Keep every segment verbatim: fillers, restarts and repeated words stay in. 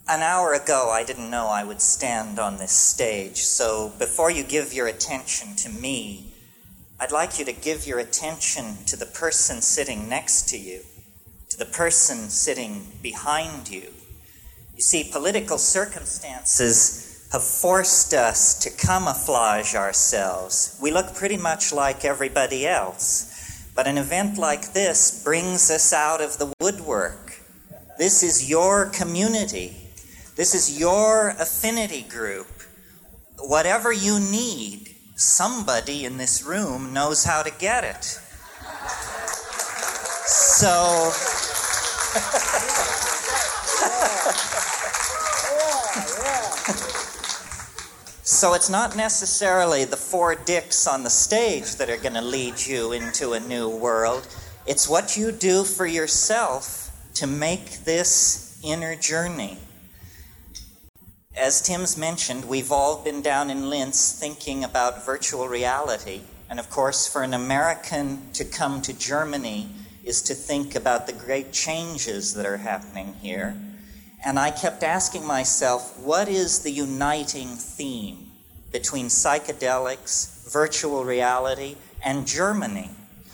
An hour ago, I didn't know I would stand on this stage, so before you give your attention to me, I'd like you to give your attention to the person sitting next to you, to the person sitting behind you. You see, political circumstances have forced us to camouflage ourselves. We look pretty much like everybody else, but an event like this brings us out of the woodwork. This is your community. This is your affinity group. Whatever you need, somebody in this room knows how to get it. So, so it's not necessarily the four dicks on the stage that are going to lead you into a new world. It's what you do for yourself to make this inner journey. As Tim's mentioned, we've all been down in Linz thinking about virtual reality. And of course, for an American to come to Germany is to think about the great changes that are happening here. And I kept asking myself, what is the uniting theme between psychedelics, virtual reality, and Germany?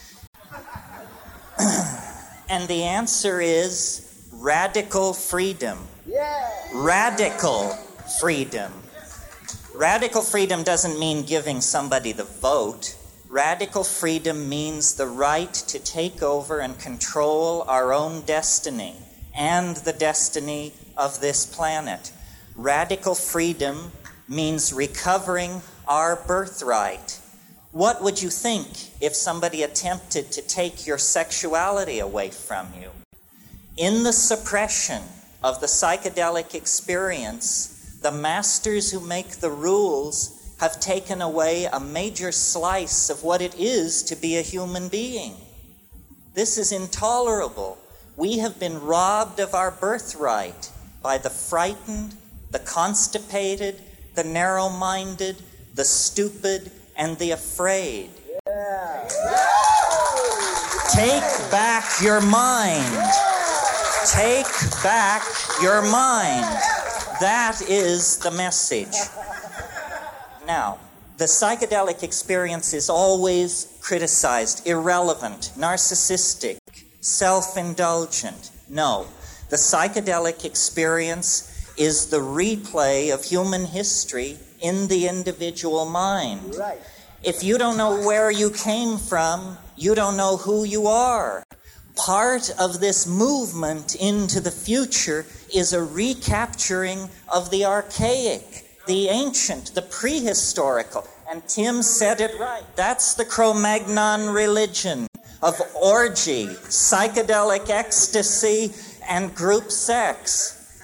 And the answer is radical freedom. Yeah. Radical freedom. Radical freedom doesn't mean giving somebody the vote. Radical freedom means the right to take over and control our own destiny and the destiny of this planet. Radical freedom means recovering our birthright. What would you think if somebody attempted to take your sexuality away from you? In the suppression of the psychedelic experience, the masters who make the rules have taken away a major slice of what it is to be a human being. This is intolerable. We have been robbed of our birthright by the frightened, the constipated, the narrow-minded, the stupid, and the afraid. Yeah. Take back your mind. Take back your mind. That is the message. Now, the psychedelic experience is always criticized, irrelevant, narcissistic, self-indulgent. No, the psychedelic experience is the replay of human history in the individual mind. Right. If you don't know where you came from, you don't know who you are. Part of this movement into the future is a recapturing of the archaic, the ancient, the prehistorical. And Tim said it right. That's the Cro-Magnon religion of orgy, psychedelic ecstasy, and group sex.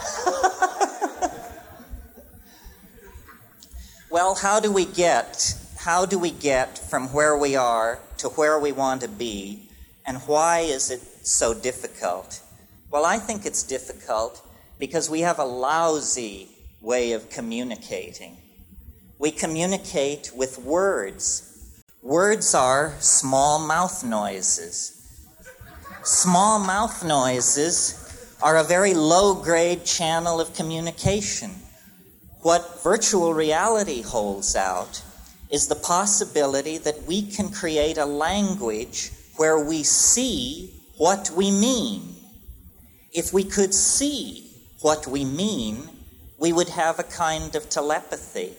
Well, how do we get, how do we get from where we are to where we want to be? And why is it so difficult? Well, I think it's difficult because we have a lousy way of communicating. We communicate with words. Words are small mouth noises. Small mouth noises are a very low-grade channel of communication. What virtual reality holds out is the possibility that we can create a language where we see what we mean. If we could see what we mean, we would have a kind of telepathy.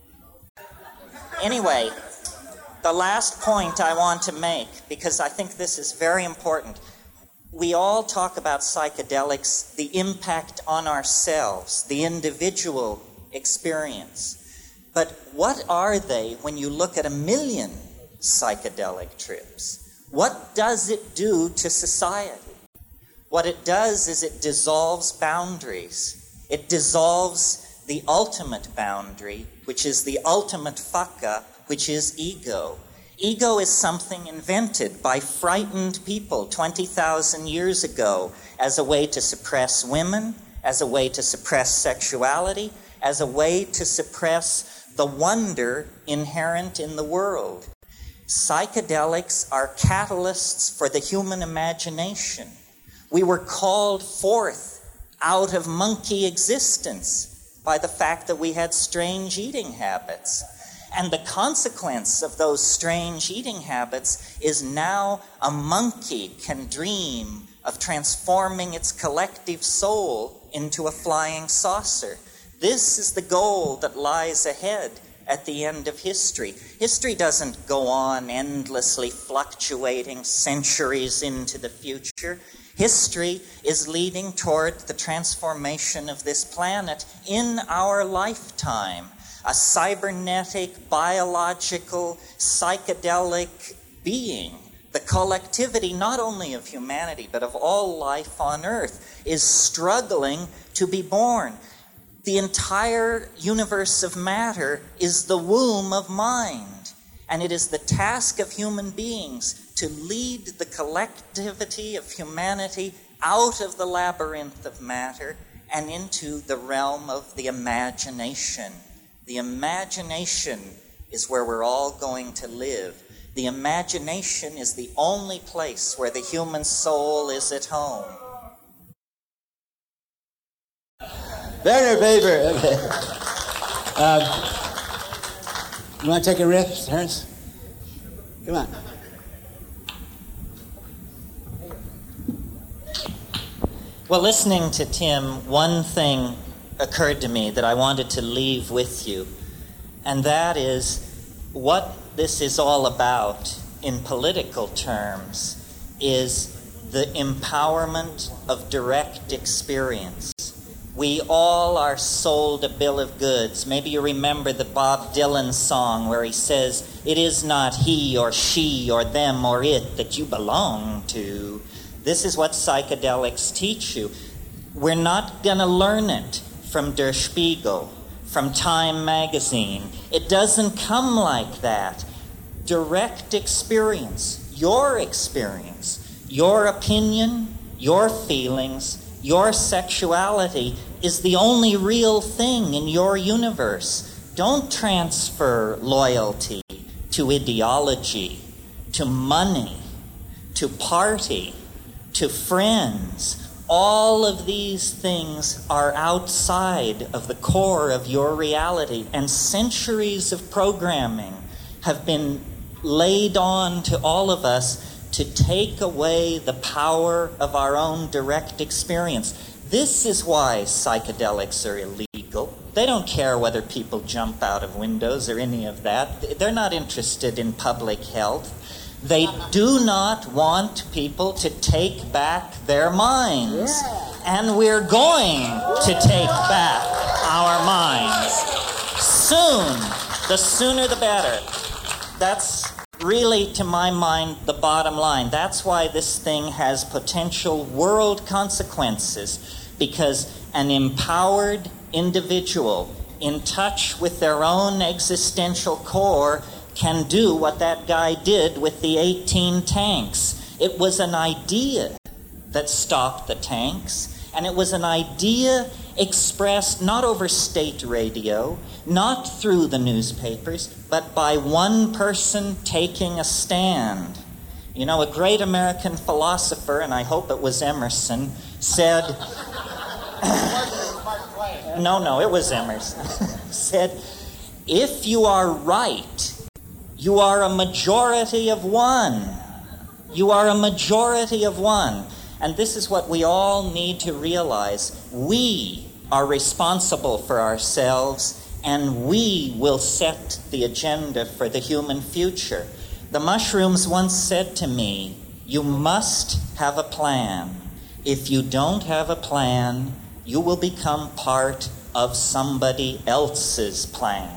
Anyway, the last point I want to make, because I think this is very important. We all talk about psychedelics, the impact on ourselves, the individual experience. But what are they when you look at a million psychedelic trips? What does it do to society? What it does is it dissolves boundaries. It dissolves the ultimate boundary, which is the ultimate fuck-up, which is ego. Ego is something invented by frightened people twenty thousand years ago as a way to suppress women, as a way to suppress sexuality, as a way to suppress the wonder inherent in the world. Psychedelics are catalysts for the human imagination. We were called forth out of monkey existence by the fact that we had strange eating habits. And the consequence of those strange eating habits is now a monkey can dream of transforming its collective soul into a flying saucer. This is the goal that lies ahead at the end of history. History doesn't go on endlessly fluctuating centuries into the future. History is leading toward the transformation of this planet in our lifetime. A cybernetic, biological, psychedelic being. The collectivity, not only of humanity, but of all life on Earth, is struggling to be born. The entire universe of matter is the womb of mind, and it is the task of human beings to lead the collectivity of humanity out of the labyrinth of matter and into the realm of the imagination. The imagination is where we're all going to live. The imagination is the only place where the human soul is at home. Werner Weber. Okay. Um, you want to take a riff, Terrence? Come on. Well, listening to Tim, one thing occurred to me that I wanted to leave with you, and that is what this is all about in political terms is the empowerment of direct experience. We all are sold a bill of goods. Maybe you remember the Bob Dylan song where he says, "It is not he or she or them or it that you belong to." This is what psychedelics teach you. We're not going to learn it from Der Spiegel, from Time magazine. It doesn't come like that. Direct experience, your experience, your opinion, your feelings, your sexuality is the only real thing in your universe. Don't transfer loyalty to ideology, to money, to party, to friends. All of these things are outside of the core of your reality, and centuries of programming have been laid on to all of us to take away the power of our own direct experience. This is why psychedelics are illegal. They don't care whether people jump out of windows or any of that. They're not interested in public health. They do not want people to take back their minds. Yeah. And we're going to take back our minds. Soon. The sooner the better. That's really, to my mind, the bottom line. That's why this thing has potential world consequences, because an empowered individual in touch with their own existential core can do what that guy did with the eighteen tanks. It was an idea that stopped the tanks, and it was an idea expressed not over state radio, not through the newspapers, but by one person taking a stand. You know, a great American philosopher, and I hope it was Emerson, said... no, no, it was Emerson. said, if you are right, you are a majority of one. You are a majority of one. And this is what we all need to realize. We are responsible for ourselves, and we will set the agenda for the human future. The mushrooms once said to me, you must have a plan. If you don't have a plan, you will become part of somebody else's plan.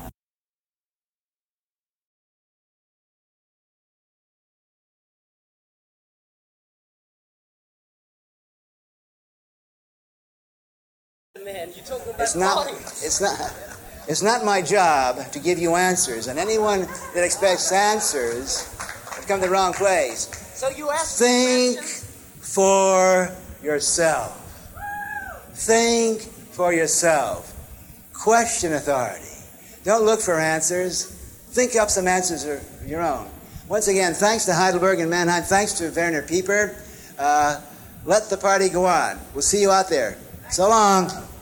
It's not, it's not, it's not my job to give you answers, and anyone that expects answers have come to the wrong place. So you ask Think for yourself. Think for yourself. Question authority. Don't look for answers. Think up some answers of your own. Once again, thanks to Heidelberg and Mannheim. Thanks to Werner Pieper. Uh, let the party go on. We'll see you out there. So long.